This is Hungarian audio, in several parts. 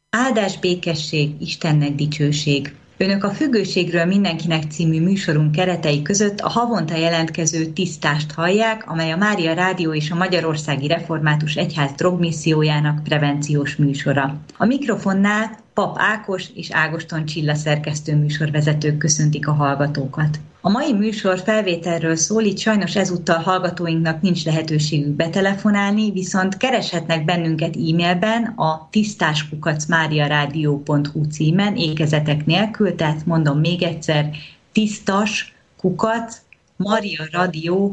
Áldás, békesség, Istennek dicsőség. Önök a Függőségről mindenkinek című műsorunk keretei között a havonta jelentkező Tisztást hallják, amely a Mária Rádió és a Magyarországi Református Egyház drogmissziójának prevenciós műsora. A mikrofonnál Pap Ákos és Ágoston Csilla szerkesztő műsorvezetők köszöntik a hallgatókat. A mai műsor felvételről szól, így sajnos ezúttal hallgatóinknak nincs lehetőségük betelefonálni, viszont kereshetnek bennünket e-mailben a tisztaskukacmariaradio.hu címen, ékezetek nélkül, tehát mondom még egyszer, tisztaskukac.mariaradio.hu,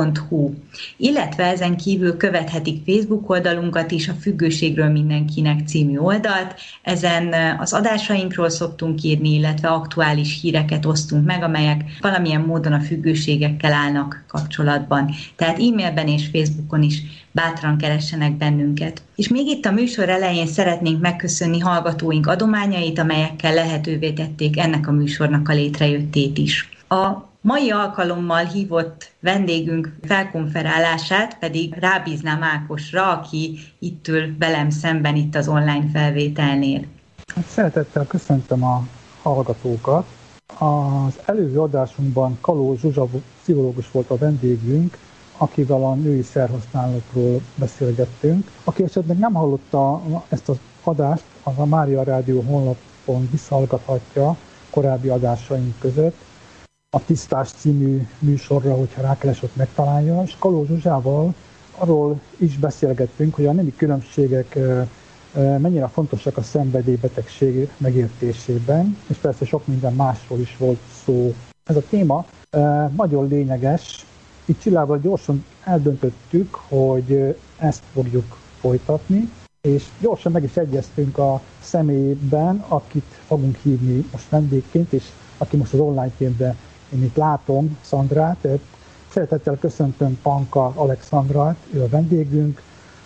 illetve ezen kívül követhetik Facebook oldalunkat is, a Függőségről mindenkinek című oldalt. Ezen az adásainkról szoktunk írni, illetve aktuális híreket osztunk meg, amelyek valamilyen módon a függőségekkel állnak kapcsolatban. Tehát e-mailben és Facebookon is bátran keressenek bennünket. És még itt a műsor elején szeretnénk megköszönni hallgatóink adományait, amelyekkel lehetővé tették ennek a műsornak a létrejöttét is. A mai alkalommal hívott vendégünk felkonferálását pedig rábíznám Ákosra, aki itt ül velem szemben itt az online felvételnél. Szeretettel köszöntöm a hallgatókat. Az előző adásunkban Kaló Zsuzsa pszichológus volt a vendégünk, akivel a női szerhasználatról beszélgettünk. Aki esetleg nem hallotta ezt az adást, az a Mária Rádió honlapon visszahallgathatja korábbi adásaink között. A Tisztás című műsorra, hogyha rákeres, ott megtalálja, és Kaló Zsuzsával arról is beszélgettünk, hogy a nemi különbségek mennyire fontosak a szenvedélybetegség megértésében, és persze sok minden másról is volt szó. Ez a téma nagyon lényeges. Itt Csillával gyorsan eldöntöttük, hogy ezt fogjuk folytatni, és gyorsan meg is egyeztünk a személyében, akit fogunk hívni most vendégként, és aki most az online filmben én itt látom, Szandrát. Szeretettel köszöntöm Panka Alexandrát, ő a vendégünk,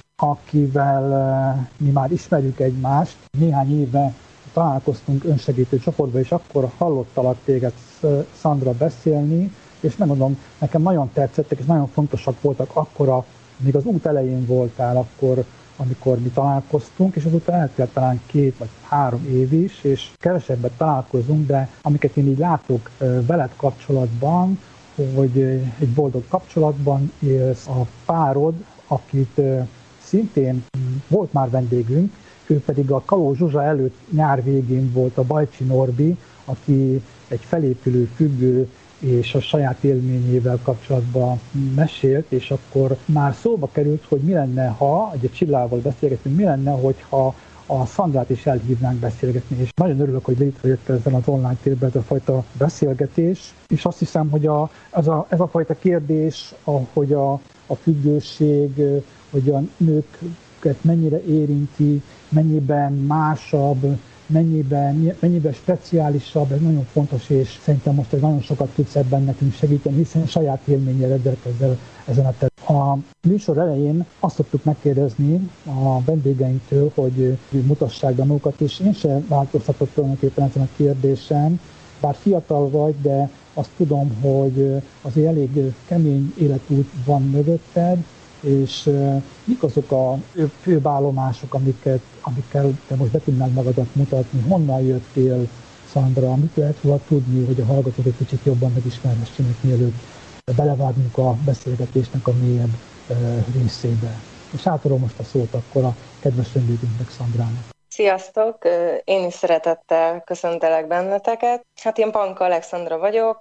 akivel mi már ismerjük egymást. Néhány éve találkoztunk önsegítő csoportban, és akkor hallottalak téged, Szandra, beszélni, és megmondom, nekem nagyon tetszettek, és nagyon fontosak voltak akkor, még az út elején voltál akkor, amikor mi találkoztunk, és azóta eltelt talán 2 vagy 3 év is, és kevesebbet találkozunk, de amiket én így látok veled kapcsolatban, hogy egy boldog kapcsolatban élsz, a párod, akit szintén volt már vendégünk, ő pedig a Kaló Zsuzsa előtt nyár végén volt a Bajcsi Norbi, aki egy felépülő függő, és a saját élményével kapcsolatban mesélt, és akkor már szóba került, hogy mi lenne, ha, ugye Csillával beszélgetünk, mi lenne, hogyha a Szandrát is elhívnánk beszélgetni, és nagyon örülök, hogy létrejött ezen az online térben ez a fajta beszélgetés, és azt hiszem, hogy ez a fajta kérdés, hogy a függőség, hogy a nőket mennyire érinti, mennyiben másabb, mennyiben speciálisabb, ez nagyon fontos, és szerintem most nagyon sokat tudsz ebben nekünk segíteni, hiszen saját élménnyel rendelkezel ezen a területen. A műsor elején azt szoktuk megkérdezni a vendégeinktől, hogy mutassák be magukat, és én sem változtatok tulajdonképpen ezen a kérdésen, bár fiatal vagy, de azt tudom, hogy azért elég kemény életút van mögötted, és mik azok a főbb állomások, amikkel te most be tudnád magadat mutatni? Honnan jöttél, Szandra? Amit lehet róla tudni, hogy a hallgatók egy kicsit jobban megismerhessenek, mielőtt belevágunk a beszélgetésnek a mélyebb részébe. És átadom most a szót akkor a kedves vendégünknek, Szandrának. Sziasztok! Én is szeretettel köszöntelek benneteket. Hát én Panka Alexandra vagyok,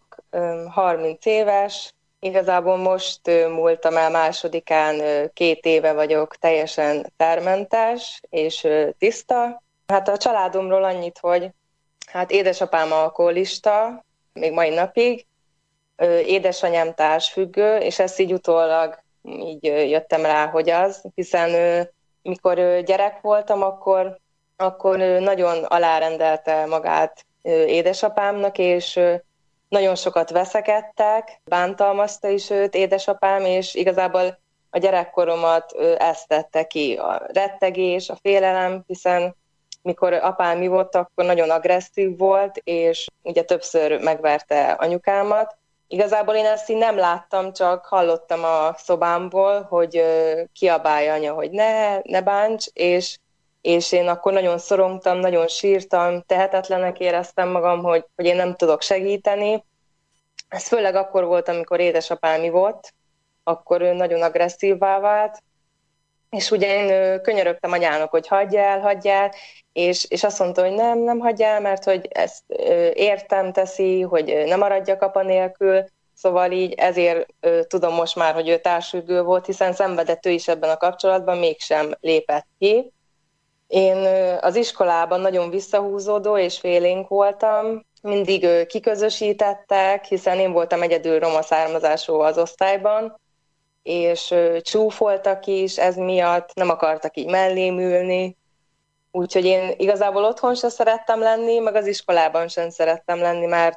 30 éves. Igazából most múltam el 2. 2 éve vagyok teljesen termentes és tiszta. Hát a családomról annyit, hogy hát édesapám alkoholista, még mai napig, édesanyám társfüggő, és ezt így utólag így jöttem rá, hogy az, hiszen mikor gyerek voltam, akkor nagyon alárendelte magát édesapámnak, és nagyon sokat veszekedtek, bántalmazta is őt édesapám, és igazából a gyerekkoromat ezt tette ki, a rettegés, a félelem, hiszen mikor apám mi volt, akkor nagyon agresszív volt, és ugye többször megverte anyukámat. Igazából én ezt így nem láttam, csak hallottam a szobámból, hogy kiabálja anya, hogy ne bánts, és és én akkor nagyon szorongtam, nagyon sírtam, tehetetlenek éreztem magam, hogy én nem tudok segíteni. Ez főleg akkor volt, amikor édesapám ivott, akkor ő nagyon agresszívvá vált, és ugye én könyörögtem anyának, hogy hagyj el, és azt mondta, hogy nem hagyj el, mert hogy ezt értem teszi, hogy nem maradjak apa nélkül, szóval így ezért tudom most már, hogy ő társfüggő volt, hiszen szenvedett ő is ebben a kapcsolatban, mégsem lépett ki. Én az iskolában nagyon visszahúzódó és félénk voltam, mindig kiközösítettek, hiszen én voltam egyedül roma származású az osztályban, és csúfoltak is ez miatt, nem akartak így mellém ülni, úgyhogy én igazából otthon sem szerettem lenni, meg az iskolában sem szerettem lenni, mert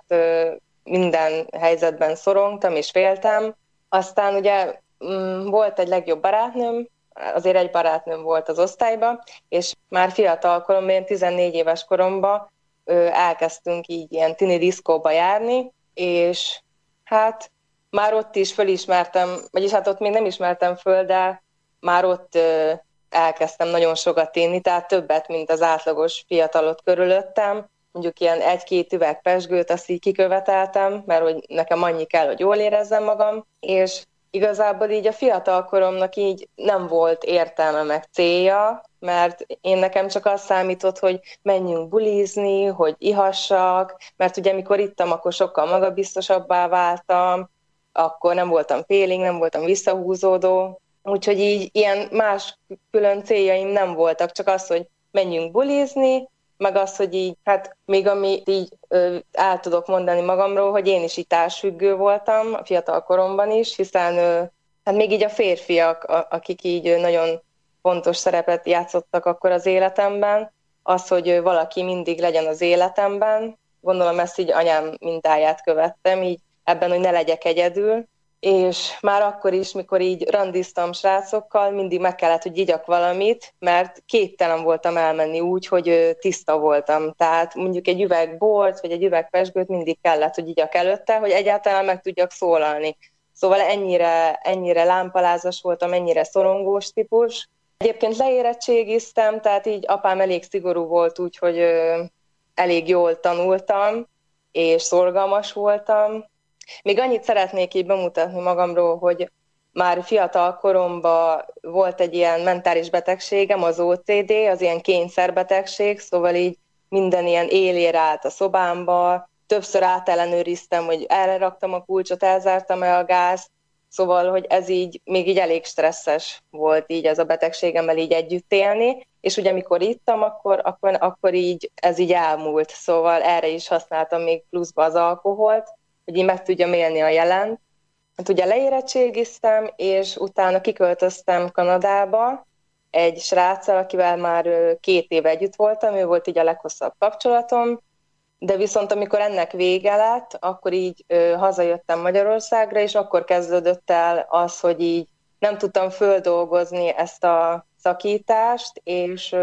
minden helyzetben szorongtam és féltem. Aztán ugye volt egy legjobb barátnőm, azért egy barátnőm volt az osztályban, és már fiatal koromban, 14 éves koromban elkezdtünk így ilyen tini diszkóba járni, és hát már ott is fölismertem, vagyis hát ott még nem ismertem föl, de már ott elkezdtem nagyon sokat inni, tehát többet, mint az átlagos fiatalot körülöttem. Mondjuk ilyen 1-2 üveg pezsgőt, azt így kiköveteltem, mert hogy nekem annyi kell, hogy jól érezzem magam, és igazából így a fiatal koromnak így nem volt értelme meg célja, mert én nekem csak az számított, hogy menjünk bulizni, hogy ihassak, mert ugye amikor ittam, akkor sokkal magabiztosabbá váltam, akkor nem voltam félénk, nem voltam visszahúzódó, úgyhogy így ilyen más külön céljaim nem voltak, csak az, hogy menjünk bulizni, meg az, hogy így, hát még amit így el tudok mondani magamról, hogy én is így társfüggő voltam a fiatal koromban is, hiszen hát még így a férfiak, akik így nagyon fontos szerepet játszottak akkor az életemben, az, hogy valaki mindig legyen az életemben, gondolom ezt így anyám mintáját követtem, így ebben, hogy ne legyek egyedül, és már akkor is, mikor így randiztam srácokkal, mindig meg kellett, hogy igyak valamit, mert képtelen voltam elmenni úgy, hogy tiszta voltam. Tehát mondjuk egy üveg bort, vagy egy üveg pezsgőt mindig kellett, hogy igyak előtte, hogy egyáltalán meg tudjak szólalni. Szóval ennyire lámpalázas voltam, ennyire szorongós típus. Egyébként leérettségiztem, tehát így apám elég szigorú volt, úgyhogy elég jól tanultam, és szorgalmas voltam. Még annyit szeretnék így bemutatni magamról, hogy már fiatal koromban volt egy ilyen mentális betegségem, az OCD, az ilyen kényszerbetegség, szóval így minden ilyen élére állt a szobámba, többször átellenőriztem, hogy erre raktam a kulcsot, elzártam-e a gázt, szóval, hogy ez így még így elég stresszes volt így ez a betegségemmel így együtt élni, és ugye amikor ittam, akkor így ez így elmúlt, szóval erre is használtam még pluszba az alkoholt, hogy így meg tudjam élni a jelent. Hát ugye leérettségiztem, és utána kiköltöztem Kanadába egy sráccal, akivel már 2 éve együtt voltam, ő volt így a leghosszabb kapcsolatom, de viszont amikor ennek vége lett, akkor így hazajöttem Magyarországra, és akkor kezdődött el az, hogy így nem tudtam földolgozni ezt a szakítást, és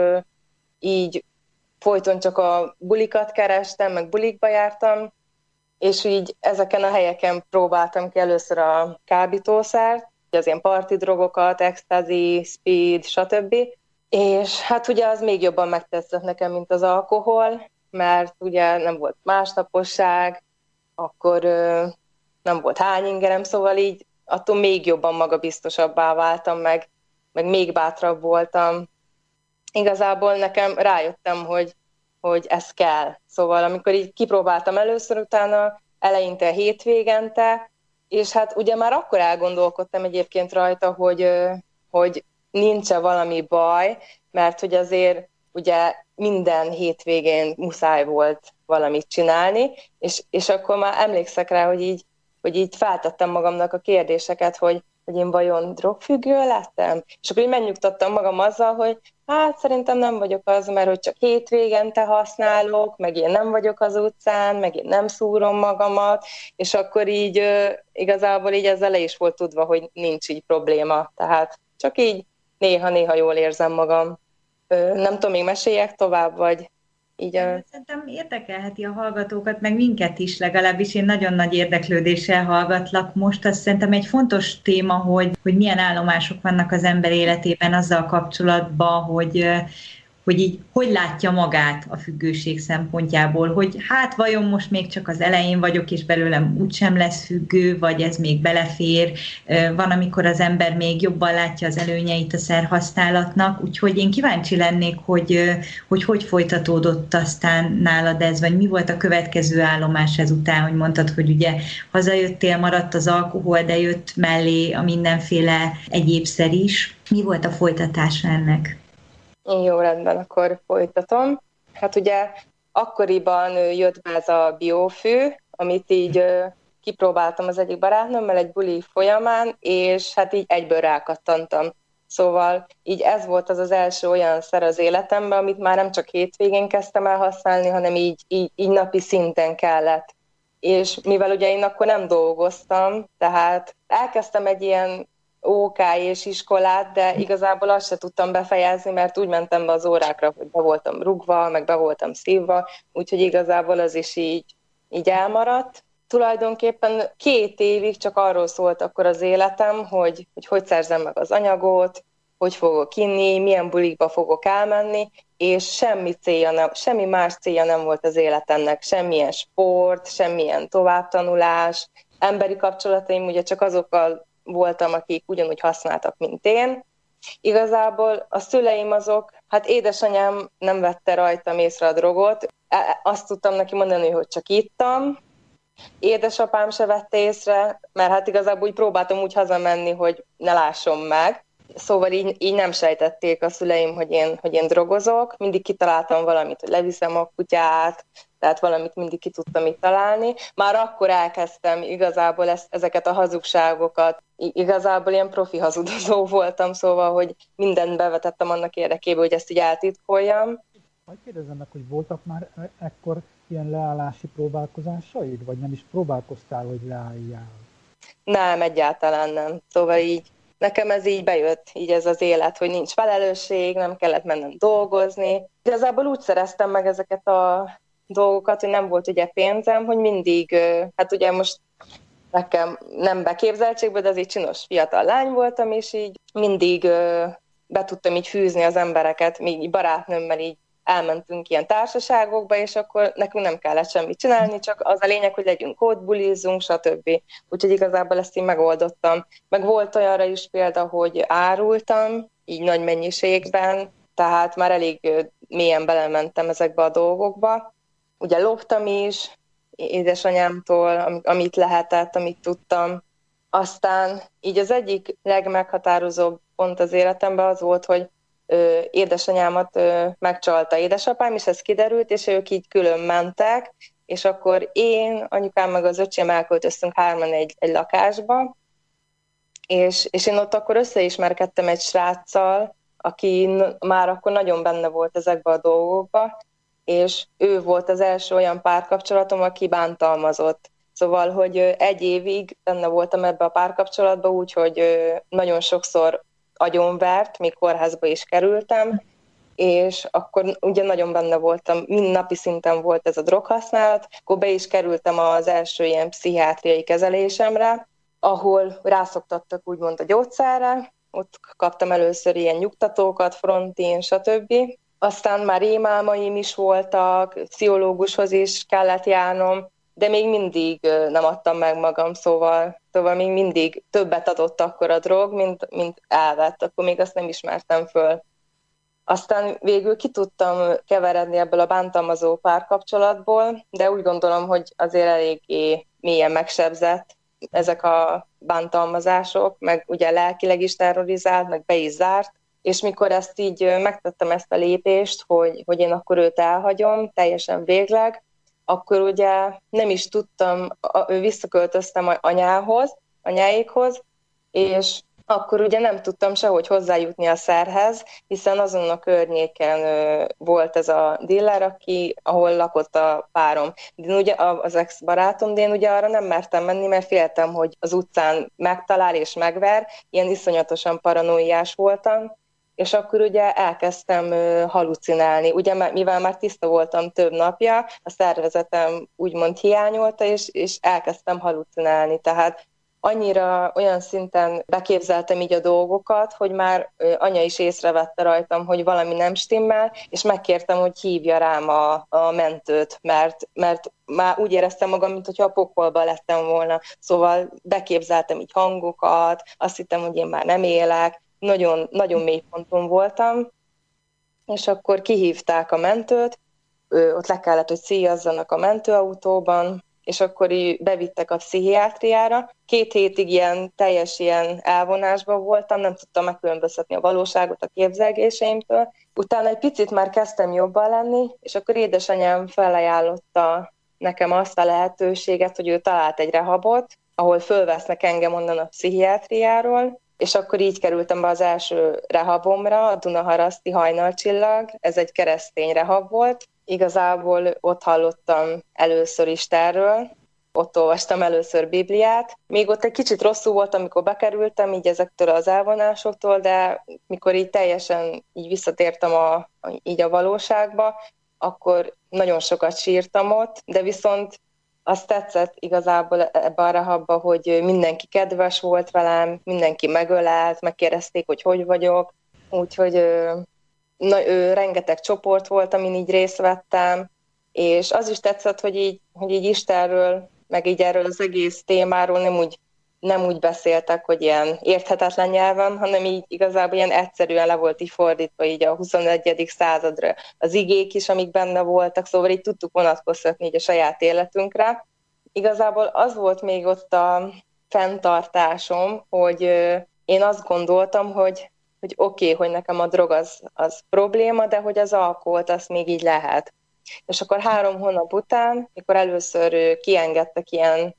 így folyton csak a bulikat kerestem, meg bulikba jártam, és így ezeken a helyeken próbáltam ki először a kábítószert, az ilyen parti drogokat, ecstasy, speed, stb. És hát ugye az még jobban megtetszett nekem, mint az alkohol, mert ugye nem volt másnaposság, akkor nem volt hányingerem, szóval így attól még jobban magabiztosabbá váltam, meg még bátrabb voltam. Igazából nekem rájöttem, hogy ez kell. Szóval amikor így kipróbáltam először, utána eleinte hétvégente, és hát ugye már akkor elgondolkodtam egyébként rajta, hogy nincs-e valami baj, mert hogy azért ugye minden hétvégén muszáj volt valamit csinálni, és akkor már emlékszek rá, hogy így feltettem magamnak a kérdéseket, hogy én vajon drogfüggő lettem? És akkor így megnyugtattam magam azzal, hogy hát szerintem nem vagyok az, mert hogy csak hétvégente használok, meg én nem vagyok az utcán, meg én nem szúrom magamat, és akkor így igazából így ezzel le is volt tudva, hogy nincs így probléma. Tehát csak így néha-néha jól érzem magam. Nem tudom, még meséljek tovább, vagy így... Szerintem érdekelheti a hallgatókat, meg minket is, legalábbis én nagyon nagy érdeklődéssel hallgatlak most. Azt szerintem egy fontos téma, hogy milyen állomások vannak az ember életében azzal kapcsolatban, hogy így hogy látja magát a függőség szempontjából, hogy hát vajon most még csak az elején vagyok, és belőlem úgysem lesz függő, vagy ez még belefér. Van, amikor az ember még jobban látja az előnyeit a szerhasználatnak, úgyhogy én kíváncsi lennék, hogy folytatódott aztán nálad ez, vagy mi volt a következő állomás ezután, hogy mondtad, hogy ugye hazajöttél, maradt az alkohol, de jött mellé a mindenféle egyébszer is. Mi volt a folytatása ennek? Jó, rendben, akkor folytatom. Hát ugye akkoriban jött be ez a biofű, amit így kipróbáltam az egyik barátnőmmel egy buli folyamán, és hát így egyből rákattantam. Szóval így ez volt az első olyan szer az életemben, amit már nem csak hétvégén kezdtem el használni, hanem így napi szinten kellett. És mivel ugye én akkor nem dolgoztam, tehát elkezdtem egy ilyen OK és iskolát, de igazából azt se tudtam befejezni, mert úgy mentem be az órákra, hogy be voltam rugva, meg be voltam szívva, úgyhogy igazából az is így elmaradt. Tulajdonképpen 2 évig csak arról szólt akkor az életem, hogy szerzem meg az anyagot, hogy fogok inni, milyen bulikba fogok elmenni, és semmi más célja nem volt az életemnek, semmilyen sport, semmilyen továbbtanulás, emberi kapcsolataim ugye csak azokkal voltam, akik ugyanúgy használtak, mint én. Igazából a szüleim azok, hát édesanyám nem vette rajtam észre a drogot, azt tudtam neki mondani, hogy csak ittam. Édesapám se vette észre, mert hát igazából úgy próbáltam úgy hazamenni, hogy ne lásson meg. Szóval így nem sejtették a szüleim, hogy én drogozok. Mindig kitaláltam valamit, hogy leviszem a kutyát, tehát valamit mindig ki tudtam itt találni. Már akkor elkezdtem igazából ezeket a hazugságokat. Igazából ilyen profi hazudozó voltam, szóval, hogy mindent bevetettem annak érdekében, hogy ezt így eltitkoljam. Hogy kérdezzem meg, hogy voltak már ekkor ilyen leállási próbálkozásaid, vagy nem is próbálkoztál, hogy leálljál? Nem, egyáltalán nem. Szóval így nekem ez így bejött, így ez az élet, hogy nincs felelősség, nem kellett mennem dolgozni. Igazából úgy szereztem meg ezeket a dolgokat, hogy nem volt ugye pénzem, hogy mindig, hát ugye most nekem nem beképzeltségben, de az egy csinos fiatal lány voltam, és így mindig be tudtam így fűzni az embereket, még barátnőmmel így elmentünk ilyen társaságokba, és akkor nekünk nem kellett semmit csinálni, csak az a lényeg, hogy legyünk ott, bulizzunk, stb. Úgyhogy igazából ezt én megoldottam. Meg volt olyanra is példa, hogy árultam, így nagy mennyiségben, tehát már elég mélyen belementem ezekbe a dolgokba. Ugye loptam is édesanyámtól, amit lehetett, amit tudtam. Aztán így az egyik legmeghatározóbb pont az életemben az volt, hogy édesanyámat megcsalta édesapám, és ez kiderült, és ők így külön mentek, és akkor én, anyukám meg az öcsém elköltöztünk 3-an egy lakásba, és én ott akkor összeismerkedtem egy sráccal, aki már akkor nagyon benne volt ezekbe a dolgokba, és ő volt az első olyan párkapcsolatom, aki bántalmazott. Szóval, hogy 1 évig benne voltam ebbe a párkapcsolatba, úgyhogy nagyon sokszor agyonvert, még kórházba is kerültem, és akkor ugye nagyon benne voltam, napi szinten volt ez a droghasználat, akkor be is kerültem az első ilyen pszichiátriai kezelésemre, ahol rászoktattak úgymond a gyógyszerre, ott kaptam először ilyen nyugtatókat, Frontin, stb. Aztán már rémálmaim is voltak, pszichológushoz is kellett járnom, de még mindig nem adtam meg magam, szóval még mindig többet adott akkor a drog, mint elvett, akkor még azt nem ismertem föl. Aztán végül ki tudtam keveredni ebből a bántalmazó párkapcsolatból, de úgy gondolom, hogy azért eléggé mélyen megsebzett ezek a bántalmazások, meg ugye lelkileg is terrorizált, meg be is zárt, és mikor ezt így megtettem ezt a lépést, hogy én akkor őt elhagyom, teljesen végleg, akkor ugye nem is tudtam, visszaköltöztem anyáikhoz, és akkor ugye nem tudtam sehogy hozzájutni a szerhez, hiszen azon a környéken volt ez a dealer, ahol lakott a párom. De ugye az ex-barátom, de én ugye arra nem mertem menni, mert féltem, hogy az utcán megtalál és megver, ilyen iszonyatosan paranoiás voltam, és akkor ugye elkezdtem halucinálni. Ugye mivel már tiszta voltam több napja, a szervezetem úgymond hiányolta, és elkezdtem halucinálni. Tehát annyira olyan szinten beképzeltem így a dolgokat, hogy már anya is észrevette rajtam, hogy valami nem stimmel, és megkértem, hogy hívja rám a mentőt, mert már úgy éreztem magam, mintha a pokolba lettem volna. Szóval beképzeltem így hangokat, azt hittem, hogy én már nem élek, nagyon, nagyon mély ponton voltam, és akkor kihívták a mentőt, ott le kellett, hogy szíjazzanak a mentőautóban, és akkor így bevittek a pszichiátriára. 2 hétig teljes elvonásban voltam, nem tudtam megkülönböztetni a valóságot a képzelgéseimtől. Utána egy picit már kezdtem jobban lenni, és akkor édesanyám felajánlotta nekem azt a lehetőséget, hogy ő talált egy rehabot, ahol fölvesznek engem onnan a pszichiátriáról, és akkor így kerültem be az első rehabomra, a Dunaharaszti Hajnalcsillag. Ez egy keresztény rehab volt. Igazából ott hallottam először Istenről, ott olvastam először Bibliát. Még ott egy kicsit rosszul volt, amikor bekerültem így ezektől az elvonásoktól, de mikor így teljesen így visszatértem így a valóságba, akkor nagyon sokat sírtam ott, de viszont azt tetszett igazából ebbe a rehabba, hogy mindenki kedves volt velem, mindenki megölelt, megkérdezték, hogy vagyok, úgyhogy rengeteg csoport volt, amin így részt vettem, és az is tetszett, hogy így Istenről, meg így erről az egész témáról nem úgy beszéltek, hogy ilyen érthetetlen nyelven, hanem így igazából ilyen egyszerűen le volt így fordítva így a 21. századra az igék is, amik benne voltak, szóval így tudtuk vonatkoztatni így a saját életünkre. Igazából az volt még ott a fenntartásom, hogy én azt gondoltam, hogy oké, hogy nekem a drog az probléma, de hogy az alkoholt azt még így lehet. És akkor 3 hónap után, mikor először kiengedtek ilyen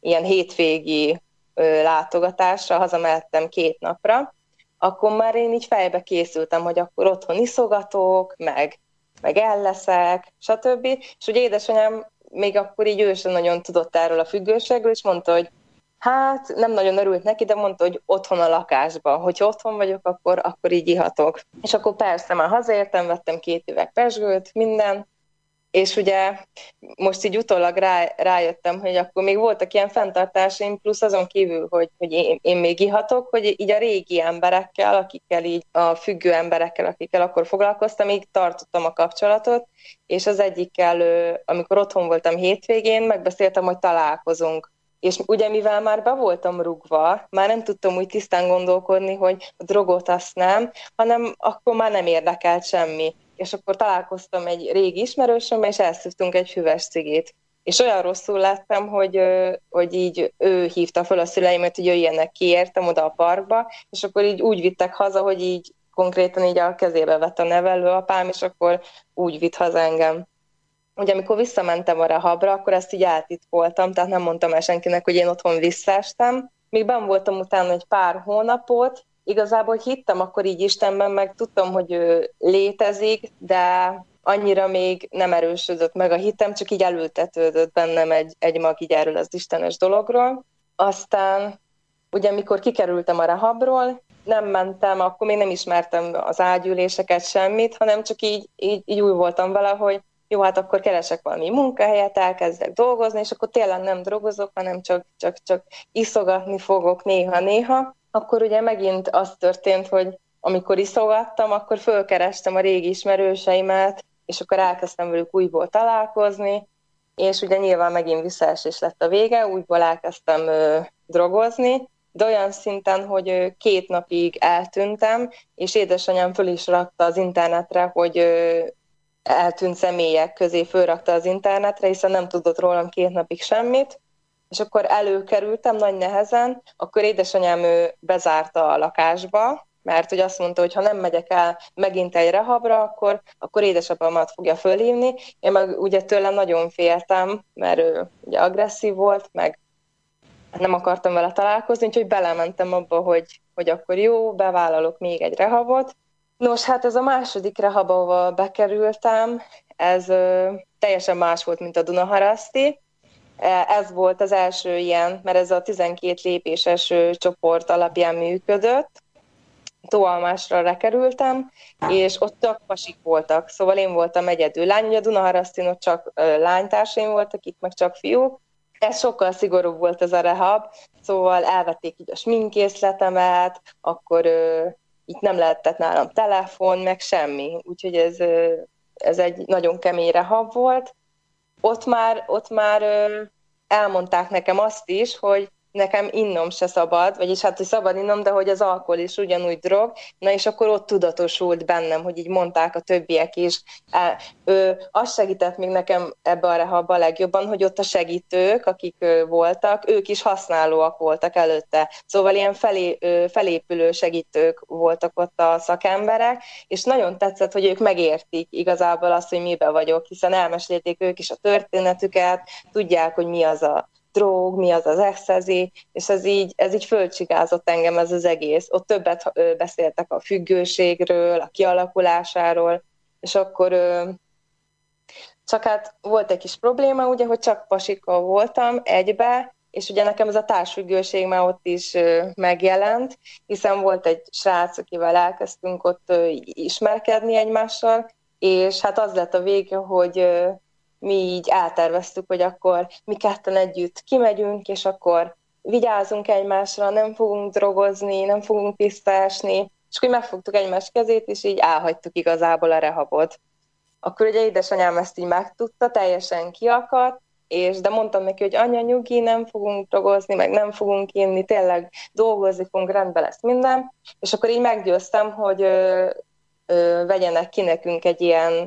hétvégi látogatásra, hazamehettem 2 napra, akkor már én így fejbe készültem, hogy akkor otthon iszogatok, meg elleszek, stb. És hogy édesanyám még akkor így ő sem nagyon tudott erről a függőségről, és mondta, hogy hát nem nagyon örült neki, de mondta, hogy otthon a lakásban. Hogyha otthon vagyok, akkor így ihatok. És akkor persze már hazaértem, vettem 2 üveg pezsgőt, minden, és ugye most így utólag rájöttem, hogy akkor még voltak ilyen fenntartásaim, plusz azon kívül, hogy én még ihatok, hogy így a régi emberekkel, akikkel így a függő emberekkel, akikkel akkor foglalkoztam, így tartottam a kapcsolatot, és az egyikkel, amikor otthon voltam hétvégén, megbeszéltem, hogy találkozunk. És ugye mivel már be voltam rúgva, már nem tudtam úgy tisztán gondolkodni, hogy a drogot azt nem, hanem akkor már nem érdekelt semmi. És akkor találkoztam egy régi ismerősömmel, és elszívtunk egy füves cigit. És olyan rosszul lettem, hogy így ő hívta fel a szüleimet, hogy jöjjenek ki, értem oda a parkba, és akkor így úgy vittek haza, hogy így konkrétan így a kezébe vett a nevelőapám, és akkor úgy vitt haza engem. Ugye amikor visszamentem a rehabra, akkor ezt így eltitkoltam, tehát nem mondtam el senkinek, hogy én otthon visszaestem. Még benn voltam utána egy pár hónapot, igazából hittem akkor így Istenben, meg tudtam, hogy ő létezik, de annyira még nem erősödött meg a hitem, csak így elültetődött bennem egy mag így erről az istenes dologról. Aztán ugye amikor kikerültem a rehabról, nem mentem, akkor még nem ismertem az ágyüléseket, semmit, hanem csak így úgy voltam vele, hogy jó, hát akkor keresek valami munkahelyet, elkezdek dolgozni, és akkor tényleg nem drogozok, hanem csak iszogatni fogok néha-néha. Akkor ugye megint az történt, hogy amikor iszogattam, akkor fölkerestem a régi ismerőseimet, és akkor elkezdtem velük újból találkozni, és ugye nyilván megint visszaesés lett a vége, újból elkezdtem drogozni, de olyan szinten, hogy 2 napig eltűntem, és édesanyám föl is rakta az internetre, hogy eltűnt személyek közé fölrakta az internetre, hiszen nem tudott rólam 2 napig semmit, és akkor előkerültem nagy nehezen, akkor édesanyám bezárta a lakásba, mert hogy azt mondta, hogy ha nem megyek el megint egy rehabra, akkor édesapámat fogja fölhívni. Én meg ugye tőlem nagyon féltem, mert ő ugye agresszív volt, meg nem akartam vele találkozni, úgyhogy belementem abba, hogy akkor jó, bevállalok még egy rehabot. Nos, hát ez a második rehab, ahol bekerültem, ez teljesen más volt, mint a Dunaharaszti. Ez volt az első ilyen, mert ez a 12 lépéses csoport alapján működött. Tóalmásra lekerültem, és ott csak pasik voltak, szóval én voltam egyedül lány, ugye a Dunaharasztin ott csak lánytársaim voltak, itt meg csak fiúk, ez sokkal szigorúbb volt ez a rehab, szóval elvették így a sminkkészletemet, akkor itt nem lehetett nálam telefon, meg semmi, úgyhogy ez egy nagyon kemény rehab volt. Ott már elmondták nekem azt is, hogy nekem innom se szabad, vagyis hát, hogy szabad innom, de hogy az alkohol is ugyanúgy drog, na és akkor ott tudatosult bennem, hogy így mondták a többiek is. Az segített még nekem ebbe a rehabba a legjobban, hogy ott a segítők, akik voltak, ők is használóak voltak előtte. Szóval ilyen felépülő segítők voltak ott a szakemberek, és nagyon tetszett, hogy ők megértik igazából azt, hogy mibe vagyok, hiszen elmesélték ők is a történetüket, tudják, hogy mi az a drog, mi az az ecstasy, és ez így fölcsigázott engem ez az egész. Ott többet beszéltek a függőségről, a kialakulásáról, és akkor csak hát volt egy kis probléma, ugye, hogy csak pasikkal voltam egybe, és ugye nekem ez a társfüggőség már ott is megjelent, hiszen volt egy srác, akivel elkezdtünk ott ismerkedni egymással, és hát az lett a vége, hogy mi így elterveztük, hogy akkor mi ketten együtt kimegyünk, és akkor vigyázunk egymásra, nem fogunk drogozni, nem fogunk tisztásni, és akkor megfogtuk egymás kezét, és így elhagytuk igazából a rehabot. Akkor ugye édesanyám ezt így megtudta, teljesen kiakadt, de mondtam neki, hogy anya, nyugi, nem fogunk drogozni, meg nem fogunk inni, tényleg dolgozni fogunk, rendben lesz minden. És akkor így meggyőztem, hogy vegyenek ki nekünk egy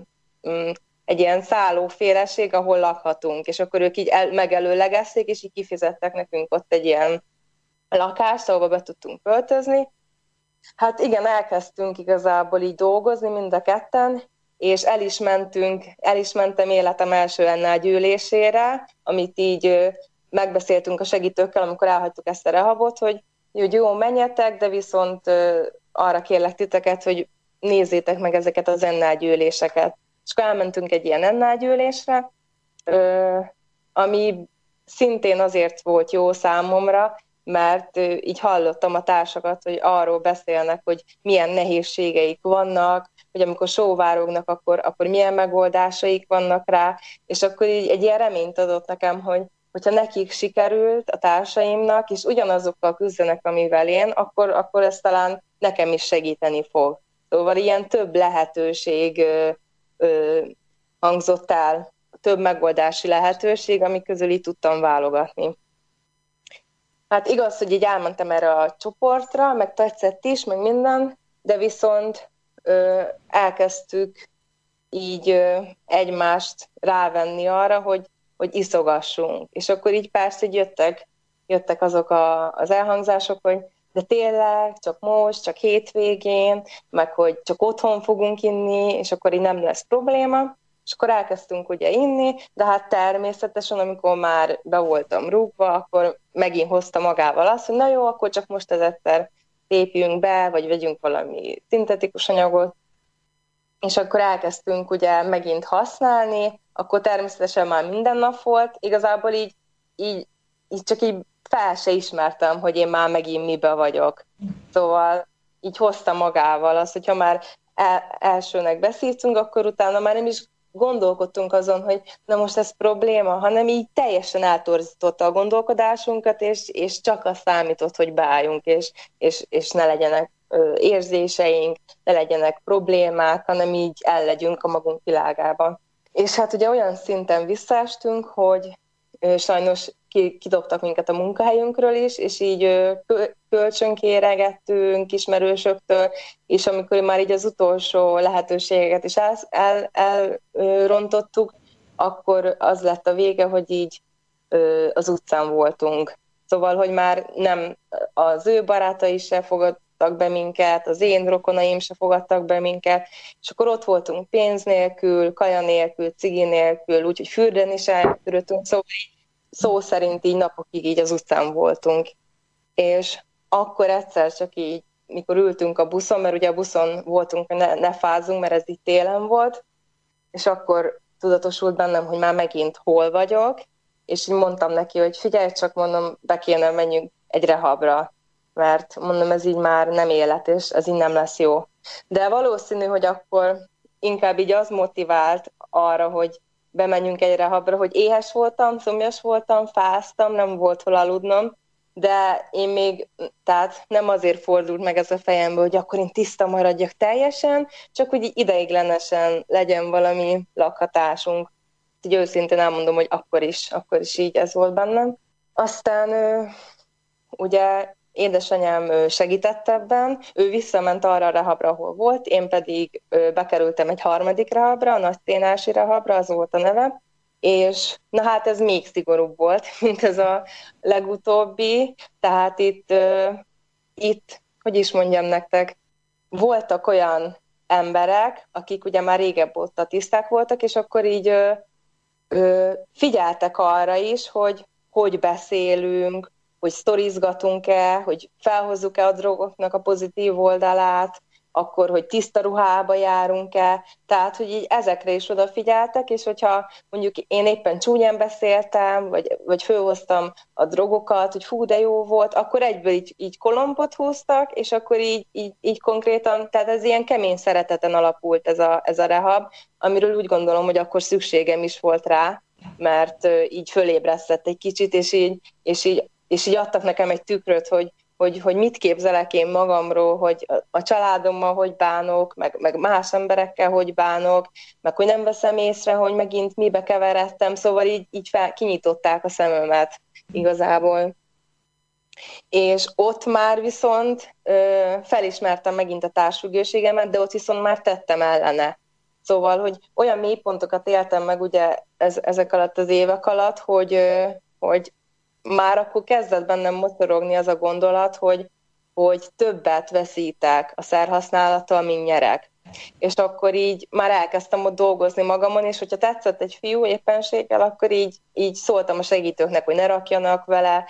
ilyen szállóféleség, ahol lakhatunk, és akkor ők így megelőlegezték, és így kifizettek nekünk ott egy ilyen lakást, ahova be tudtunk költözni. Hát igen, elkezdtünk igazából így dolgozni mind a ketten, és el is mentem életem első NL gyűlésére, amit így megbeszéltünk a segítőkkel, amikor elhagytuk ezt a rehabot, hogy jó, menjetek, de viszont arra kérlek titeket, hogy nézzétek meg ezeket az NL gyűléseket. És akkor elmentünk egy ilyen NL gyűlésre, ami szintén azért volt jó számomra, mert így hallottam a társakat, hogy arról beszélnek, hogy milyen nehézségeik vannak, hogy amikor sóvárognak, akkor milyen megoldásaik vannak rá, és akkor így egy ilyen reményt adott nekem, hogy hogyha nekik sikerült, a társaimnak, és ugyanazokkal küzdenek, amivel én, akkor ez talán nekem is segíteni fog. Szóval ilyen több lehetőség hangzott el, több megoldási lehetőség, amik közül így tudtam válogatni. Hát igaz, hogy így elmentem erre a csoportra, meg tetszett is, meg minden, de viszont elkezdtük így egymást rávenni arra, hogy iszogassunk. És akkor így persze így jöttek azok az elhangzások, hogy de tényleg, csak most, csak hétvégén, meg hogy csak otthon fogunk inni, és akkor így nem lesz probléma. És akkor elkezdtünk ugye inni, de hát természetesen, amikor már be voltam rúgva, akkor megint hozta magával azt, hogy na jó, akkor csak most egyszer lépjünk be, vagy vegyünk valami szintetikus anyagot, és akkor elkezdtünk ugye megint használni, akkor természetesen már minden nap volt, igazából így csak így fel se ismertem, hogy én már megint mibe vagyok. Szóval így hozta magával azt, hogyha már elsőnek beszéltünk, akkor utána már nem is gondolkodtunk azon, hogy na most ez probléma, hanem így teljesen eltorzította a gondolkodásunkat, és csak az számított, hogy beálljunk, és ne legyenek érzéseink, ne legyenek problémák, hanem így el legyünk a magunk világában. És hát ugye olyan szinten visszaestünk, hogy sajnos kidobtak minket a munkahelyünkről is, és így kölcsönkéregettünk ismerősöktől, és amikor már így az utolsó lehetőségeket is elrontottuk, akkor az lett a vége, hogy így az utcán voltunk. Szóval, hogy már nem az ő barátai se fogadtak be minket, az én rokonaim se fogadtak be minket, és akkor ott voltunk pénz nélkül, kaja nélkül, cigi nélkül, úgyhogy fürdeni se tudtunk, szóval szó szerint így napokig így az utcán voltunk. És akkor egyszer csak így, mikor ültünk a buszon, mert ugye a buszon voltunk, ne fázzunk, mert ez így télen volt, és akkor tudatosult bennem, hogy már megint hol vagyok, és így mondtam neki, hogy figyelj csak, mondom, be kéne menjünk egy rehabra, mert mondom, ez így már nem élet, és ez így nem lesz jó. De valószínű, hogy akkor inkább így az motivált arra, hogy bemenjünk egy rehabra, hogy éhes voltam, szomjas voltam, fáztam, nem volt hol aludnom, de én még, tehát nem azért fordult meg ez a fejembe, hogy akkor én tiszta maradjak teljesen, csak hogy ideiglenesen legyen valami lakhatásunk. Így őszintén elmondom, hogy akkor is így ez volt bennem. Aztán ugye édesanyám segített ebben, ő visszament arra a rehabra, ahol volt, én pedig bekerültem egy harmadik rehabra, a nagyténási rehabra, az volt a neve, és na hát ez még szigorúbb volt, mint ez a legutóbbi, tehát itt, hogy is mondjam nektek, voltak olyan emberek, akik ugye már régebb óta tiszták voltak, és akkor így figyeltek arra is, hogy beszélünk, hogy sztorizgatunk-e, hogy felhozzuk-e a drogoknak a pozitív oldalát, akkor, hogy tiszta ruhába járunk-e, tehát, hogy így ezekre is odafigyeltek, és hogyha mondjuk én éppen csúnyán beszéltem, vagy fölhoztam a drogokat, hogy fú, de jó volt, akkor egyből így kolompot húztak, és akkor így konkrétan, tehát ez ilyen kemény szereteten alapult ez a rehab, amiről úgy gondolom, hogy akkor szükségem is volt rá, mert így fölébresztett egy kicsit, és így adtak nekem egy tükröt, hogy mit képzelek én magamról, hogy a családommal hogy bánok, meg más emberekkel hogy bánok, meg hogy nem veszem észre, hogy megint mibe keveredtem, szóval így kinyitották a szememet igazából. És ott már viszont felismertem megint a társfüggőségemet, de ott viszont már tettem ellene. Szóval, hogy olyan mélypontokat éltem meg ugye ezek alatt az évek alatt, hogy már akkor kezdett bennem mocorogni az a gondolat, hogy többet veszítek a szerhasználattal, mint nyerek. És akkor így már elkezdtem ott dolgozni magamon, és hogyha tetszett egy fiú éppenséggel, akkor így szóltam a segítőknek, hogy ne rakjanak vele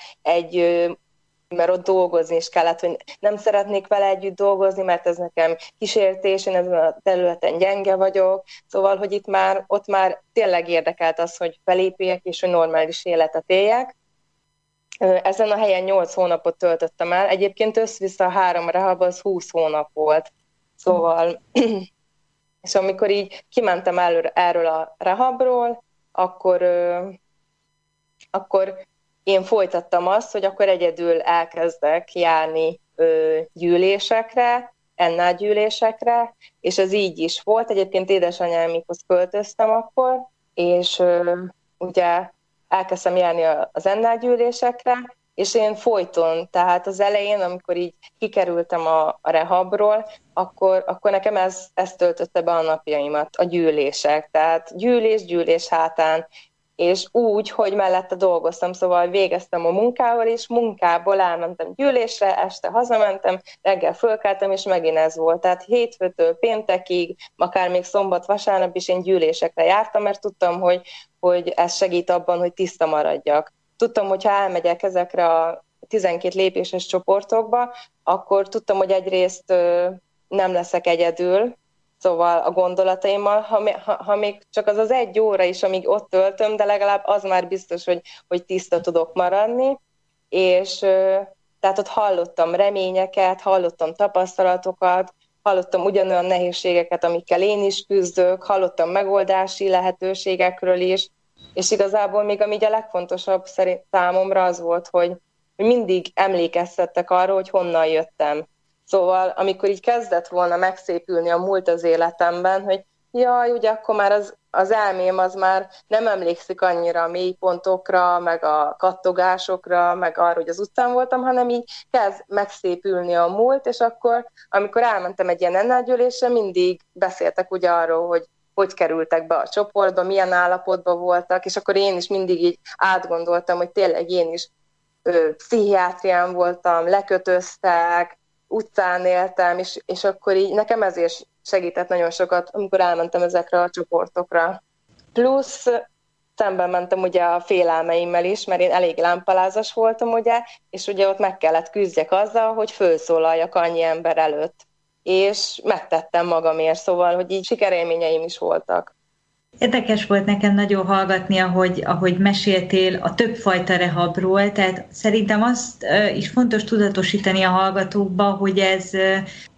mert ott dolgozni is kellett, hogy nem szeretnék vele együtt dolgozni, mert ez nekem kísértés, én ezen a területen gyenge vagyok. Szóval, hogy ott már tényleg érdekelt az, hogy felépüljek, és hogy normális életet éljek. Ezen a helyen 8 hónapot töltöttem el. Egyébként össze-vissza a 3 rehab az 20 hónap volt. Szóval, és amikor így kimentem erről a rehabról, akkor én folytattam azt, hogy akkor egyedül elkezdek járni gyűlésekre, NA gyűlésekre, és ez így is volt. Egyébként édesanyámikhoz költöztem akkor, és ugye elkezdtem járni az NA gyűlésekre, és én folyton, tehát az elején, amikor így kikerültem a rehabról, akkor nekem ez töltötte be a napjaimat, a gyűlések. Tehát gyűlés hátán, és úgy, hogy mellette dolgoztam, szóval végeztem a munkával, és munkából elmentem gyűlésre, este hazamentem, reggel fölkeltem, és megint ez volt. Tehát hétfőtől péntekig, akár még szombat, vasárnap is én gyűlésekre jártam, mert tudtam, hogy ez segít abban, hogy tiszta maradjak. Tudtam, hogy ha elmegyek ezekre a 12 lépéses csoportokba, akkor tudtam, hogy egyrészt nem leszek egyedül, szóval a gondolataimmal, ha még csak az 1 óra is, amíg ott töltöm, de legalább az már biztos, hogy tiszta tudok maradni, és tehát ott hallottam reményeket, hallottam tapasztalatokat, hallottam ugyanolyan nehézségeket, amikkel én is küzdök, hallottam megoldási lehetőségekről is, és igazából még ami a legfontosabb számomra az volt, hogy mindig emlékeztettek arról, hogy honnan jöttem. Szóval, amikor így kezdett volna megszépülni a múlt az életemben, hogy jaj, ugye akkor már az elmém az már nem emlékszik annyira a mélypontokra, meg a kattogásokra, meg arra, hogy az utcán voltam, hanem így kezd megszépülni a múlt, és akkor, amikor elmentem egy ilyen NA-gyűlésre, mindig beszéltek ugye arról, hogy kerültek be a csoportba, milyen állapotban voltak, és akkor én is mindig így átgondoltam, hogy tényleg én is pszichiátrián voltam, lekötöztek, utcán éltem, és akkor így nekem ezért segített nagyon sokat, amikor elmentem ezekre a csoportokra. Plusz szemben mentem ugye a félelmeimmel is, mert én elég lámpalázas voltam, ugye, és ugye ott meg kellett küzdjek azzal, hogy felszólaljak annyi ember előtt. És megtettem magamért, szóval, hogy így sikerélményeim is voltak. Érdekes volt nekem nagyon hallgatni, ahogy meséltél a többfajta rehabról, tehát szerintem azt is fontos tudatosítani a hallgatókba, hogy ez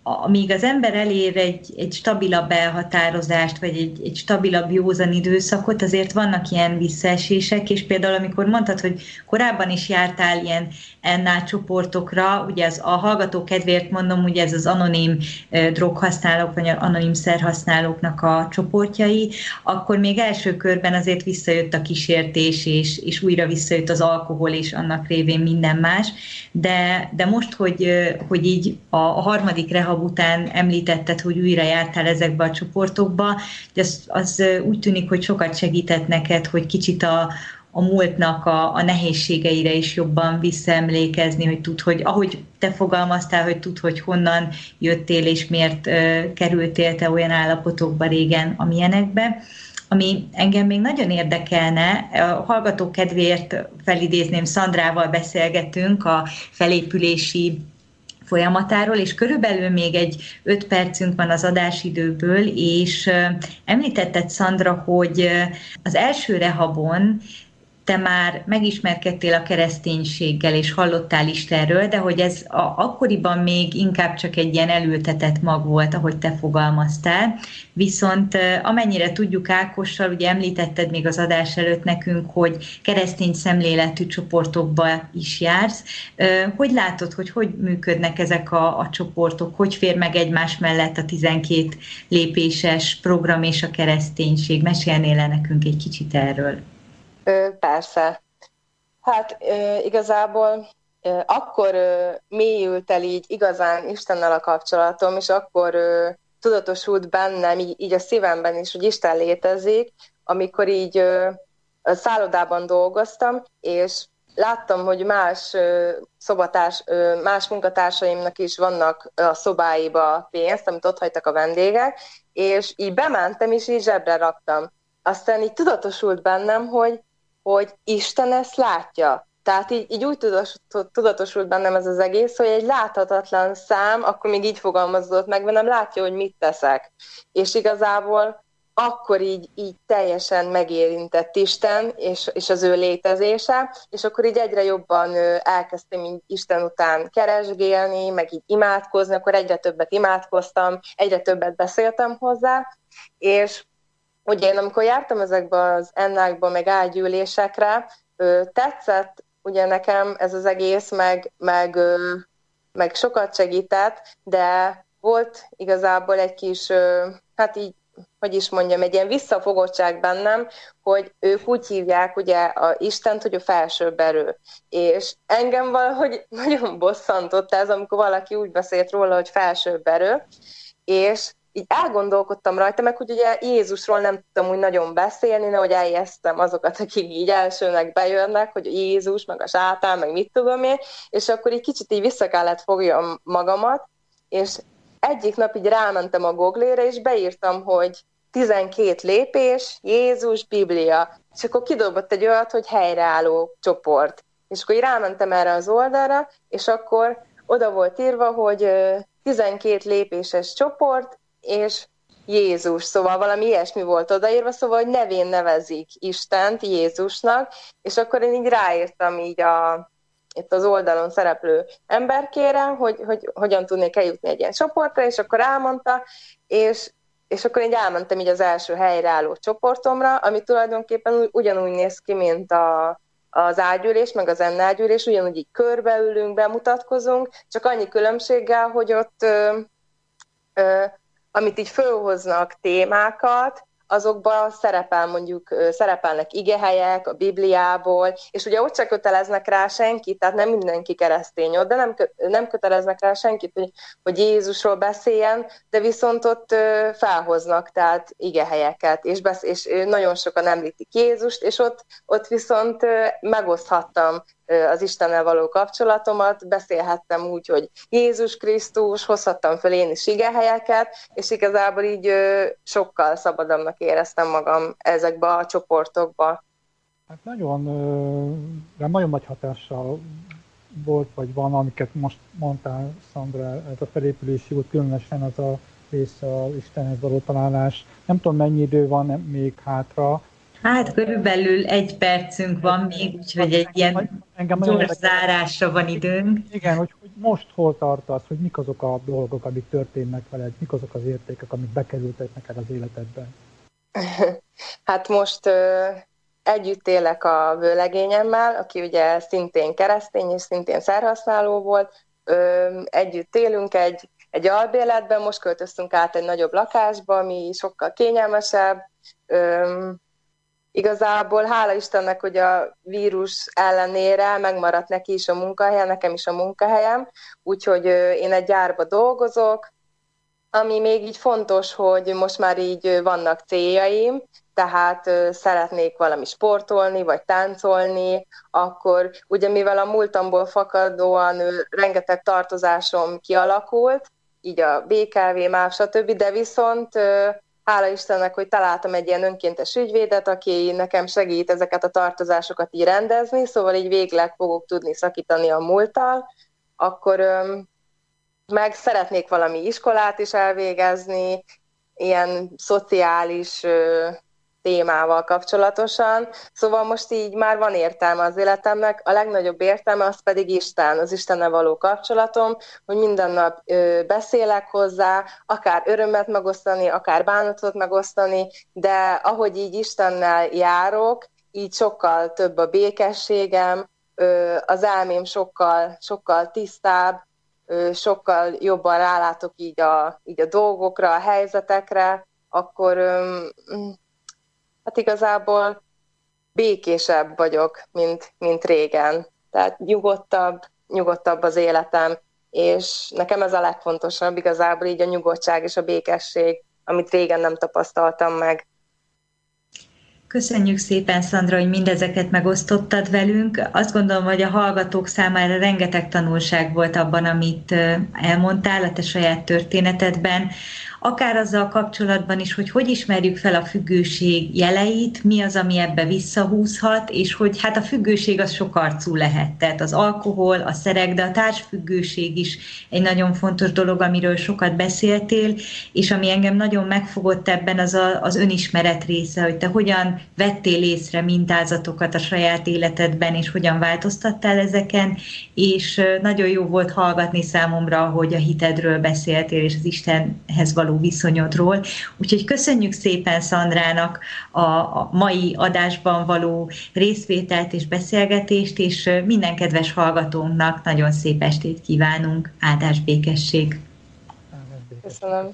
amíg az ember elér egy stabilabb elhatározást, vagy egy stabilabb józan időszakot, azért vannak ilyen visszaesések, és például amikor mondtad, hogy korábban is jártál ilyen NA csoportokra, ugye a hallgató kedvéért mondom, ugye ez az anonim droghasználók, vagy anonim szerhasználóknak a csoportjai, akkor még első körben azért visszajött a kísértés, és újra visszajött az alkohol, és annak révén minden más, de most, hogy így a harmadik rehab után említetted, hogy újra jártál ezekbe a csoportokba, az úgy tűnik, hogy sokat segített neked, hogy kicsit a múltnak a nehézségeire is jobban visszaemlékezni, hogy tudd, hogy ahogy te fogalmaztál, hogy tudd, hogy honnan jöttél és miért kerültél te olyan állapotokba régen, amilyenekbe. Ami engem még nagyon érdekelne, a hallgatók kedvéért felidézném, Szandrával beszélgetünk a felépülési folyamatáról, és körülbelül még egy 5 percünk van az adásidőből, és említetted, Szandra, hogy az első rehabon te már megismerkedtél a kereszténységgel, és hallottál Istenről, de hogy ez akkoriban még inkább csak egy ilyen elültetett mag volt, ahogy te fogalmaztál. Viszont amennyire tudjuk Ákossal, ugye említetted még az adás előtt nekünk, hogy keresztény szemléletű csoportokba is jársz. Hogy látod, hogy működnek ezek a csoportok? Hogy fér meg egymás mellett a 12 lépéses program és a kereszténység? Mesélnél nekünk egy kicsit erről? Persze. Hát igazából akkor mélyült el így igazán Istennel a kapcsolatom, és akkor tudatosult bennem, így a szívemben is, hogy Isten létezik, amikor így a szállodában dolgoztam, és láttam, hogy más munkatársaimnak is vannak a szobáiba pénzt, amit ott hagytak a vendégek, és így bementem, és így zsebre raktam. Aztán így tudatosult bennem, hogy Isten ezt látja. Tehát így úgy tudatosult bennem ez az egész, hogy egy láthatatlan szám, akkor még így fogalmazódott meg, nem látja, hogy mit teszek. És igazából akkor így teljesen megérintett Isten, és az ő létezése, és akkor így egyre jobban elkezdtem így Isten után keresgélni, meg így imádkozni, akkor egyre többet imádkoztam, egyre többet beszéltem hozzá, és ugye én amikor jártam ezekbe az ennákba, meg ágyűlésekre, tetszett ugye nekem ez az egész, meg sokat segített, de volt igazából egy kis, hát így, hogy is mondjam, egy ilyen visszafogottság bennem, hogy ők úgy hívják ugye a Istent, hogy a felsőbb erő. És engem valahogy nagyon bosszantott ez, amikor valaki úgy beszélt róla, hogy felsőbb erő, és így elgondolkodtam rajta, meg hogy ugye Jézusról nem tudtam úgy nagyon beszélni, nehogy eljesztem azokat, akik így elsőnek bejönnek, hogy Jézus, meg a sátán, meg mit tudom én, és akkor így kicsit így vissza kellett fogjam magamat, és egyik nap így rámentem a Google-re, és beírtam, hogy 12 lépés, Jézus, Biblia, és akkor kidobott egy olyat, hogy helyreálló csoport. És akkor így rámentem erre az oldalra, és akkor oda volt írva, hogy 12 lépéses csoport, és Jézus, szóval valami ilyesmi volt odaírva, szóval, hogy nevén nevezik Istent Jézusnak, és akkor én így ráírtam így itt az oldalon szereplő emberkére, hogy hogyan tudnék eljutni egy ilyen csoportra, és akkor elmondta, és akkor így elmentem így az első helyreálló csoportomra, ami tulajdonképpen ugyanúgy néz ki, mint az ágyűlés, meg az ennágyűlés, ugyanúgy így körbeülünk, bemutatkozunk, csak annyi különbséggel, hogy ott amit így fölhoznak témákat, azokban szerepelnek igehelyek a Bibliából, és ugye ott se köteleznek rá senkit, tehát nem mindenki keresztény ott, de nem köteleznek rá senkit, hogy Jézusról beszéljen, de viszont ott felhoznak, tehát igehelyeket, és nagyon sokan említik Jézust, és ott viszont megoszthattam az Istennel való kapcsolatomat, beszélhettem úgy, hogy Jézus Krisztus, hozhattam föl én is igehelyeket, és igazából így sokkal szabadabbnak éreztem magam ezekbe a csoportokba. Hát nagyon nagy hatással volt, vagy van, amiket most mondtál, Szandra, ez a felépülési út, különösen az a rész, az Istenhez való találás. Nem tudom, mennyi idő van még hátra, Hát körülbelül 1 percünk van még, úgyhogy egy ilyen gyors zárásra van időnk. Igen, hogy most hol tartasz, hogy mik azok a dolgok, amik történnek veled, mik azok az értékek, amik bekerültek neked az életedben? Hát most együtt élek a vőlegényemmel, aki ugye szintén keresztény és szintén szerhasználó volt. Együtt élünk egy albérletben, most költöztünk át egy nagyobb lakásba, ami sokkal kényelmesebb. Igazából hála Istennek, hogy a vírus ellenére megmaradt neki is a munkahelye, nekem is a munkahelyem, úgyhogy én egy gyárba dolgozok. Ami még így fontos, hogy most már így vannak céljaim, tehát szeretnék valami sportolni, vagy táncolni, akkor ugye mivel a múltamból fakadóan rengeteg tartozásom kialakult, így a BKV, MÁV, stb., de viszont hála Istennek, hogy találtam egy ilyen önkéntes ügyvédet, aki nekem segít ezeket a tartozásokat így rendezni, szóval így végleg fogok tudni szakítani a múlttal, akkor meg szeretnék valami iskolát is elvégezni, ilyen szociális témával kapcsolatosan. Szóval most így már van értelme az életemnek, a legnagyobb értelme az pedig Isten, az Istennel való kapcsolatom, hogy minden nap beszélek hozzá, akár örömet megosztani, akár bánatot megosztani, de ahogy így Istennel járok, így sokkal több a békességem, az elmém sokkal tisztább, sokkal jobban rálátok így a dolgokra, a helyzetekre, akkor hát igazából békésebb vagyok, mint régen. Tehát nyugodtabb az életem, és nekem ez a legfontosabb igazából így a nyugodtság és a békesség, amit régen nem tapasztaltam meg. Köszönjük szépen, Szandra, hogy mindezeket megosztottad velünk. Azt gondolom, hogy a hallgatók számára rengeteg tanulság volt abban, amit elmondtál a te saját történetedben, akár azzal kapcsolatban is, hogy ismerjük fel a függőség jeleit, mi az, ami ebbe visszahúzhat, és hogy hát a függőség az sokarcú lehet. Tehát az alkohol, a szerek, de a társfüggőség is egy nagyon fontos dolog, amiről sokat beszéltél, és ami engem nagyon megfogott ebben, az önismeret része, hogy te hogyan vettél észre mintázatokat a saját életedben, és hogyan változtattál ezeken, és nagyon jó volt hallgatni számomra, hogy a hitedről beszéltél, és az Istenhez való viszonyodról. Úgyhogy köszönjük szépen Szandrának a mai adásban való részvételt és beszélgetést, és minden kedves hallgatónknak nagyon szép estét kívánunk. Áldás, békesség! Köszönöm!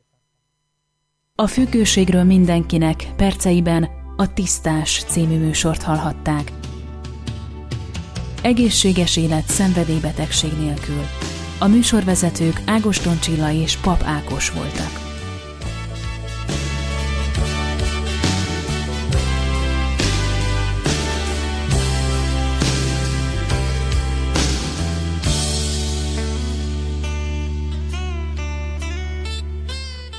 A függőségről mindenkinek perceiben a Tisztás című műsort hallhatták. Egészséges élet szenvedélybetegség nélkül. A műsorvezetők Ágoston Csilla és Pap Ákos voltak.